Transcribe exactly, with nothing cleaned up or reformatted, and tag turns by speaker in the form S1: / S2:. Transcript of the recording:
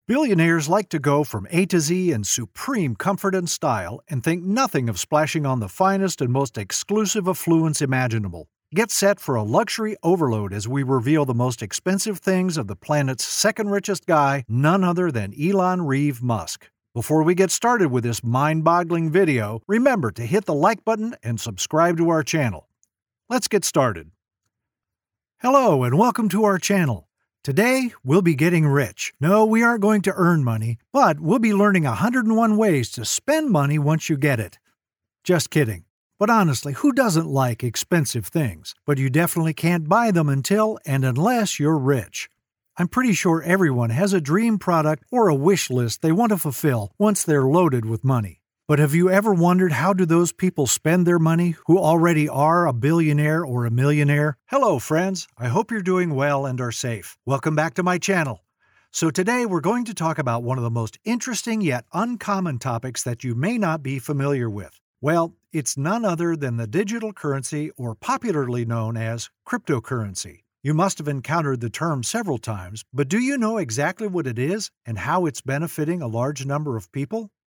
S1: Billionaires like to go from A to Z in supreme comfort and style and think nothing of splashing on the finest and most exclusive affluence imaginable. Get set for a luxury overload as we reveal the most expensive things of the planet's second richest guy, none other than Elon Reeve Musk. Before we get started with this mind-boggling video, remember to hit the like button and subscribe to our channel. Let's get started. Hello and welcome to our channel. Today, we'll be getting rich. No, we aren't going to earn money, but we'll be learning one hundred and one ways to spend money once you get it. Just kidding. But honestly, who doesn't like expensive things? But you definitely can't buy them until and unless you're rich. I'm pretty sure everyone has a dream product or a wish list they want to fulfill once they're loaded with money. But have you ever wondered how do those people spend their money who already are a billionaire or a millionaire? Hello, friends. I hope you're doing well and are safe. Welcome back to my channel. So today we're going to talk about one of the most interesting yet uncommon topics that you may not be familiar with. Well, it's none other than the digital currency, or popularly known as cryptocurrency. You must have encountered the term several times, but do you know exactly what it is and how it's benefiting a large number of people?